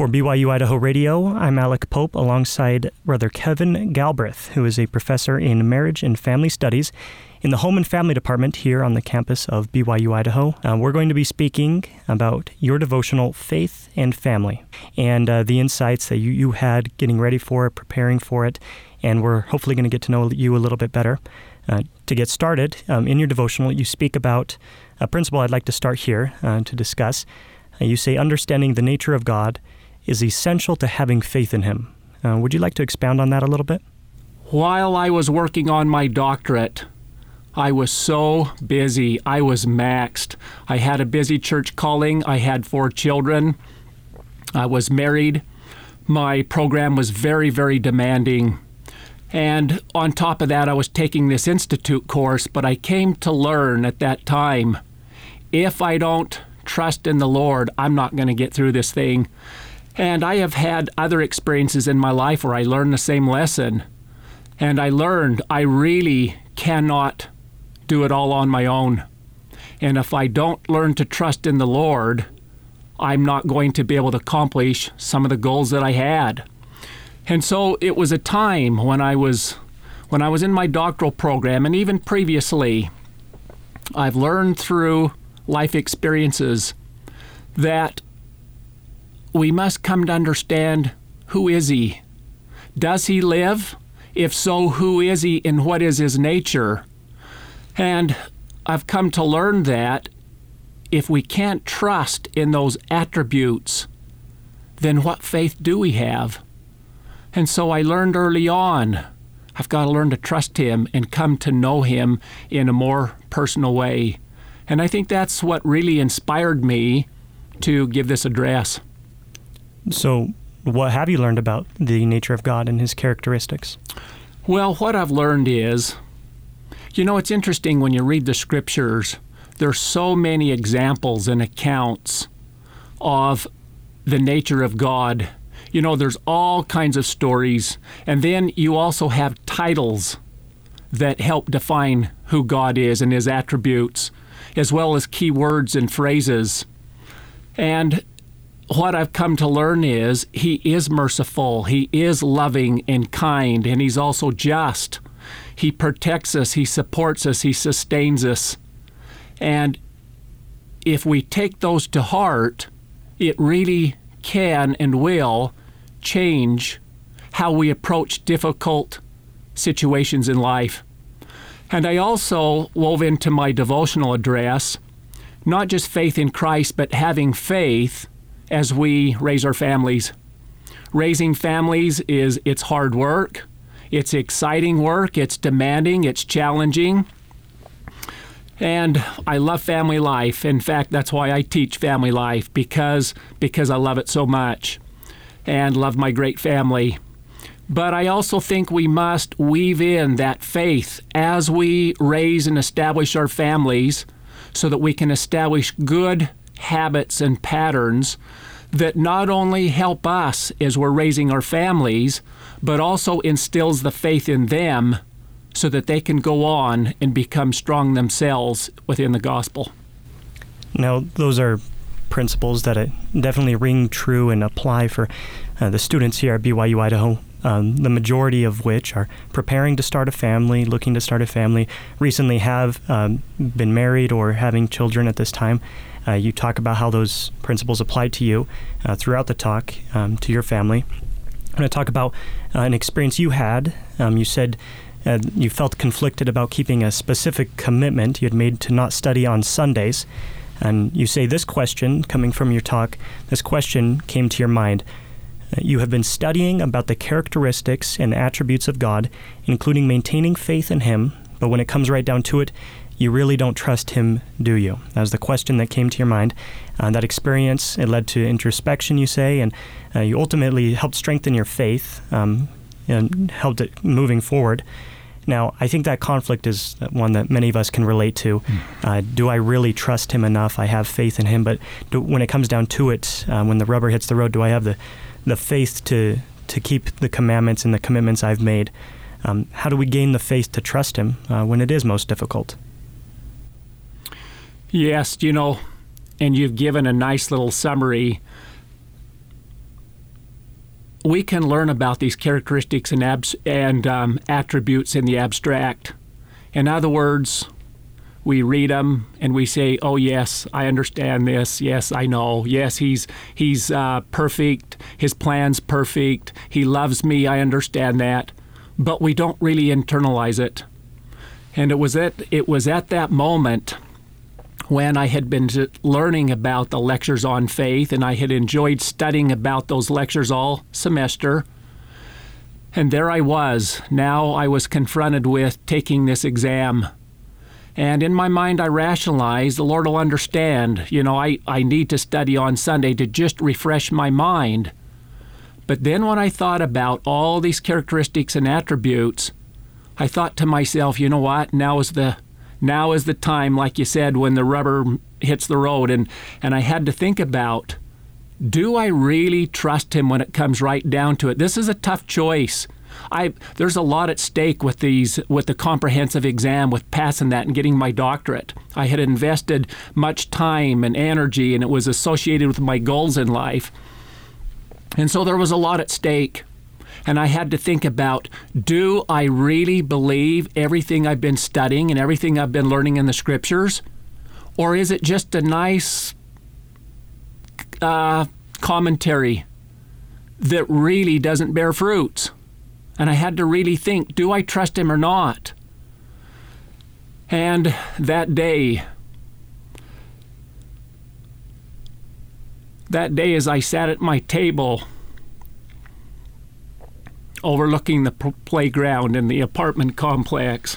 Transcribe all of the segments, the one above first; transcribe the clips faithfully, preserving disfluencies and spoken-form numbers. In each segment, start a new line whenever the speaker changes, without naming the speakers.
For B Y U Idaho Radio, I'm Alec Pope alongside Brother Kevin Galbraith, who is a professor in marriage and family studies in the Home and Family Department here on the campus of B Y U Idaho. Uh, we're going to be speaking about your devotional Faith and Family and uh, the insights that you, you had getting ready for it, preparing for it, and we're hopefully going to get to know you a little bit better. Uh, to get started, um, in your devotional, you speak about a principle I'd like to start here uh, to discuss. Uh, you say, understanding the nature of God is essential to having faith in Him. Uh, would you like to expound on that a little bit?
While I was working on my doctorate, I was so busy. I was maxed. I had a busy church calling. I had four children. I was married. My program was very, very demanding. And on top of that, I was taking this institute course, but I came to learn at that time, if I don't trust in the Lord, I'm not going to get through this thing. And I have had other experiences in my life where I learned the same lesson. And I learned I really cannot do it all on my own. And if I don't learn to trust in the Lord, I'm not going to be able to accomplish some of the goals that I had. And so it was a time when I was when I was in my doctoral program, and even previously, I've learned through life experiences that we must come to understand, who is He? Does He live? If so, who is He and what is His nature? And I've come to learn that if we can't trust in those attributes, then what faith do we have? And so I learned early on, I've got to learn to trust Him and come to know Him in a more personal way. And I think that's what really inspired me to give this address.
So what have you learned about the nature of God and His characteristics?
Well, what I've learned is, you know, it's interesting when you read the Scriptures, there's so many examples and accounts of the nature of God. You know, there's all kinds of stories, and then you also have titles that help define who God is and His attributes, as well as key words and phrases. And what I've come to learn is He is merciful, He is loving and kind, and He's also just. He protects us, He supports us, He sustains us. And if we take those to heart, it really can and will change how we approach difficult situations in life. And I also wove into my devotional address not just faith in Christ, but having faith as we raise our families. Raising families is, it's hard work, it's exciting work, it's demanding, it's challenging. And I love family life. In fact, that's why I teach family life, because, because I love it so much and love my great family. But I also think we must weave in that faith as we raise and establish our families so that we can establish good habits and patterns that not only help us as we're raising our families, but also instills the faith in them so that they can go on and become strong themselves within the gospel.
Now, those are principles that definitely ring true and apply for uh, the students here at B Y U Idaho, um, the majority of which are preparing to start a family, looking to start a family, recently have um, been married or having children at this time. Uh, you talk about how those principles apply to you uh, throughout the talk, um, to your family. I'm going to talk about uh, an experience you had. Um, you said uh, you felt conflicted about keeping a specific commitment you had made to not study on Sundays. And you say this question, coming from your talk, this question came to your mind. Uh, you have been studying about the characteristics and attributes of God, including maintaining faith in Him, but when it comes right down to it, you really don't trust Him, do you? That was the question that came to your mind. Uh, that experience, it led to introspection, you say, and uh, you ultimately helped strengthen your faith um, and helped it moving forward. Now, I think that conflict is one that many of us can relate to. Mm. Uh, do I really trust Him enough? I have faith in Him, but do, when it comes down to it, uh, when the rubber hits the road, do I have the, the faith to, to keep the commandments and the commitments I've made? Um, how do we gain the faith to trust Him uh, when it is most difficult?
Yes, you know, and you've given a nice little summary. we can learn about these characteristics and, abs- and um, attributes in the abstract. In other words, we read them and we say, oh, yes, I understand this. Yes, I know. Yes, he's he's uh, perfect. His plan's perfect. He loves me. I understand that. But we don't really internalize it. And it was at, it was at that moment when I had been learning about the lectures on faith, and I had enjoyed studying about those lectures all semester. And there I was. Now I was confronted with taking this exam. And in my mind, I rationalized, the Lord will understand. You know, I, I need to study on Sunday to just refresh my mind. But then when I thought about all these characteristics and attributes, I thought to myself, you know what, now is the now is the time, like you said, when the rubber hits the road. And, and I had to think about, do I really trust him when it comes right down to it? This is a tough choice. I, there's a lot at stake with these, with the comprehensive exam, with passing that and getting my doctorate. I had invested much time and energy, and it was associated with my goals in life. And so there was a lot at stake. And I had to think about, do I really believe everything I've been studying and everything I've been learning in the scriptures? Or is it just a nice uh, commentary that really doesn't bear fruits? And I had to really think, do I trust him or not? And that day, that day as I sat at my table overlooking the p- playground in the apartment complex,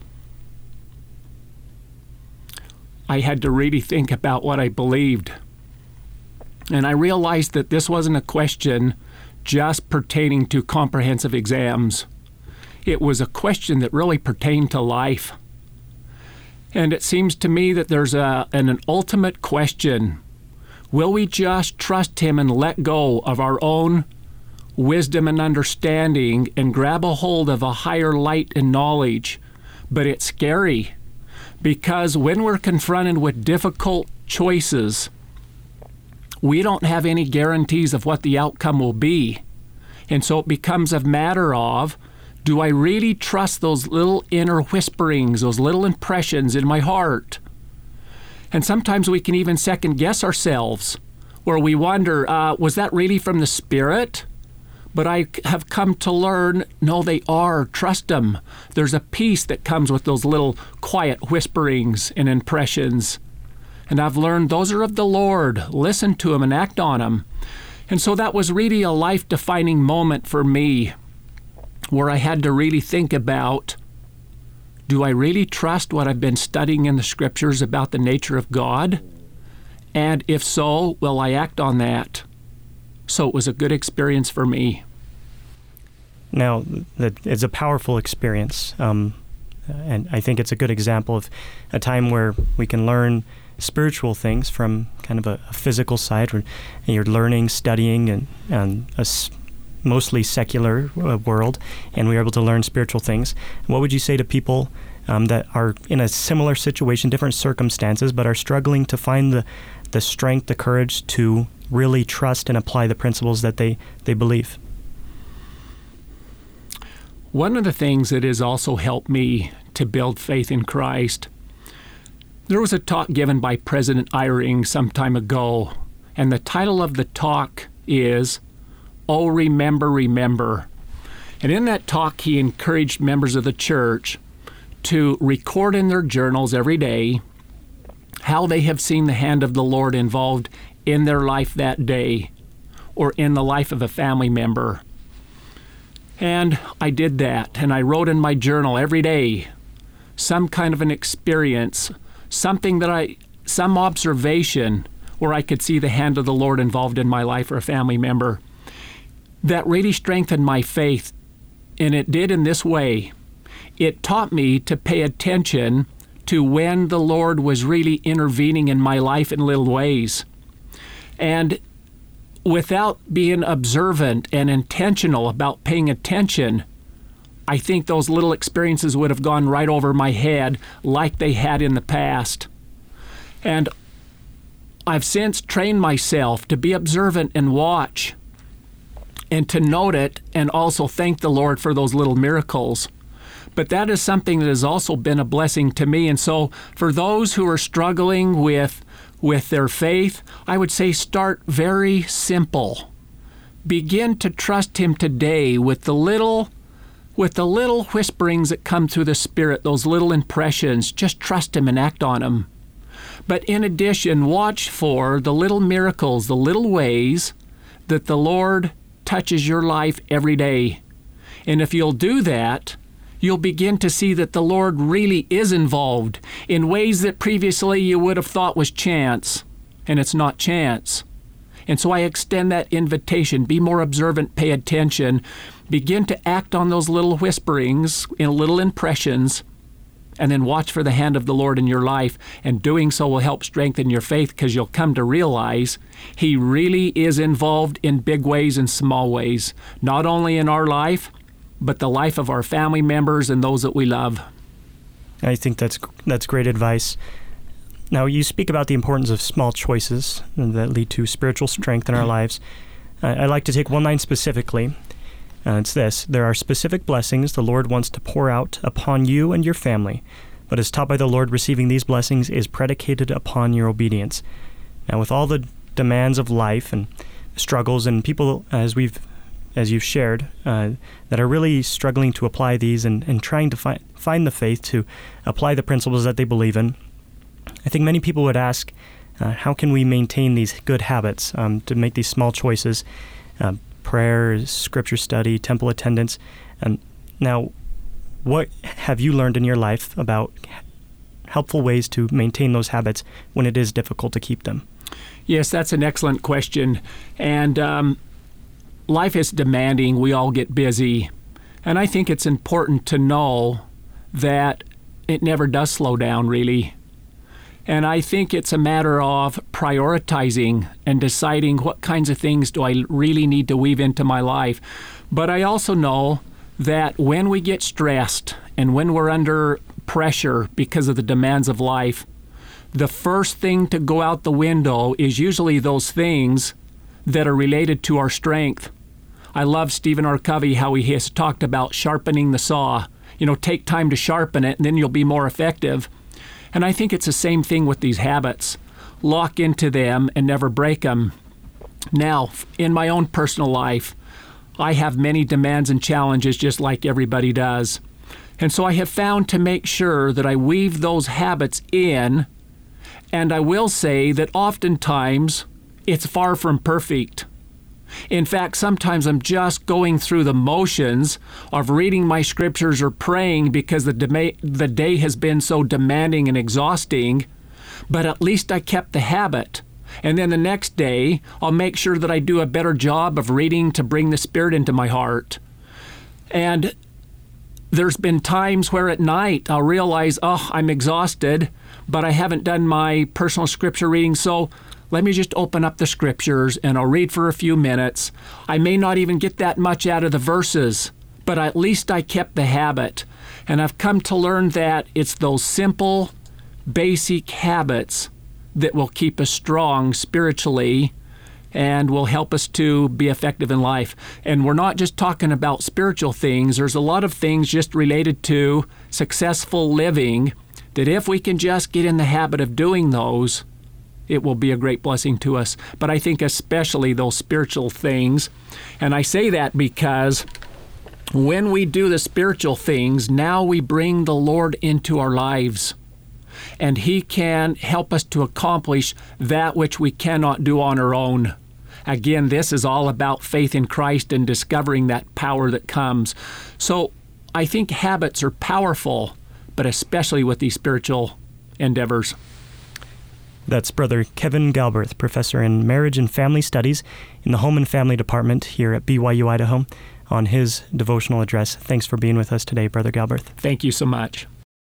I had to really think about what I believed. And I realized that this wasn't a question just pertaining to comprehensive exams. It was a question that really pertained to life. And it seems to me that there's a, an, an ultimate question. Will we just trust him and let go of our own wisdom and understanding and grab a hold of a higher light and knowledge? But it's scary, because when we're confronted with difficult choices, we don't have any guarantees of what the outcome will be. And so it becomes a matter of, do I really trust those little inner whisperings, those little impressions in my heart? And sometimes we can even second guess ourselves, where we wonder, uh, was that really from the Spirit? But I have come to learn, no, they are. Trust them. There's a peace that comes with those little quiet whisperings and impressions. And I've learned those are of the Lord. Listen to them and act on them. And so that was really a life-defining moment for me, where I had to really think about, do I really trust what I've been studying in the scriptures about the nature of God? And if so, will I act on that? So it was a good experience for me.
Now, it's a powerful experience, um, and I think it's a good example of a time where we can learn spiritual things from kind of a, a physical side, where you're learning, studying, and, and a s- mostly secular uh, world, and we're able to learn spiritual things. What would you say to people um, that are in a similar situation, different circumstances, but are struggling to find the, the strength, the courage to really trust and apply the principles that they, they believe?
One of the things that has also helped me to build faith in Christ, there was a talk given by President Eyring some time ago, and the title of the talk is, Oh, Remember, Remember. And in that talk, he encouraged members of the church to record in their journals every day how they have seen the hand of the Lord involved in their life that day, or in the life of a family member. And I did that, and I wrote in my journal every day some kind of an experience, something that I, some observation where I could see the hand of the Lord involved in my life or a family member. That really strengthened my faith, and it did in this way. It taught me to pay attention to when the Lord was really intervening in my life in little ways. And without being observant and intentional about paying attention, I think those little experiences would have gone right over my head like they had in the past. And I've since trained myself to be observant and watch and to note it and also thank the Lord for those little miracles. But that is something that has also been a blessing to me. And so for those who are struggling with, with their faith, I would say start very simple. Begin to trust Him today with the little with the little whisperings that come through the Spirit, those little impressions. Just trust Him and act on them. But in addition, watch for the little miracles, the little ways that the Lord touches your life every day. And if you'll do that, you'll begin to see that the Lord really is involved in ways that previously you would have thought was chance, and it's not chance. And so I extend that invitation. Be more observant, pay attention, begin to act on those little whisperings, in little impressions, and then watch for the hand of the Lord in your life. And doing so will help strengthen your faith, because you'll come to realize He really is involved in big ways and small ways, not only in our life, but the life of our family members and those that we love.
I think that's that's great advice. Now, you speak about the importance of small choices that lead to spiritual strength in our lives. I'd like to take one line specifically. Uh, it's this: there are specific blessings the Lord wants to pour out upon you and your family, but as taught by the Lord, receiving these blessings is predicated upon your obedience. Now, with all the demands of life and struggles and people, as we've as you've shared, uh, that are really struggling to apply these and, and trying to find find the faith to apply the principles that they believe in, I think many people would ask, uh, how can we maintain these good habits, um, to make these small choices, uh, prayer, scripture study, temple attendance? And now, what have you learned in your life about helpful ways to maintain those habits when it is difficult to keep them?
Yes, that's an excellent question. And um, life is demanding. We all get busy. And I think it's important to know that it never does slow down, really. And I think it's a matter of prioritizing and deciding what kinds of things do I really need to weave into my life. But I also know that when we get stressed and when we're under pressure because of the demands of life, the first thing to go out the window is usually those things that are related to our strength. I love Stephen R. Covey, how he has talked about sharpening the saw. You know, take time to sharpen it, and then you'll be more effective. And I think it's the same thing with these habits. Lock into them and never break them. Now, in my own personal life, I have many demands and challenges just like everybody does. And so I have found to make sure that I weave those habits in, and I will say that oftentimes it's far from perfect. In fact, sometimes I'm just going through the motions of reading my scriptures or praying because the, de- the day has been so demanding and exhausting, but at least I kept the habit. And then the next day, I'll make sure that I do a better job of reading to bring the Spirit into my heart. And there's been times where at night I'll realize, oh, I'm exhausted, but I haven't done my personal scripture reading, so let me just open up the scriptures and I'll read for a few minutes. I may not even get that much out of the verses, but at least I kept the habit. And I've come to learn that it's those simple, basic habits that will keep us strong spiritually and will help us to be effective in life. And we're not just talking about spiritual things. There's a lot of things just related to successful living that if we can just get in the habit of doing those, it will be a great blessing to us. But I think especially those spiritual things. And I say that because when we do the spiritual things, now we bring the Lord into our lives. And He can help us to accomplish that which we cannot do on our own. Again, this is all about faith in Christ and discovering that power that comes. So I think habits are powerful, but especially with these spiritual endeavors.
That's Brother Kevin Galbraith, professor in marriage and family studies in the Home and Family Department here at B Y U Idaho, on his devotional address. Thanks for being with us today, Brother Galbraith.
Thank you so much.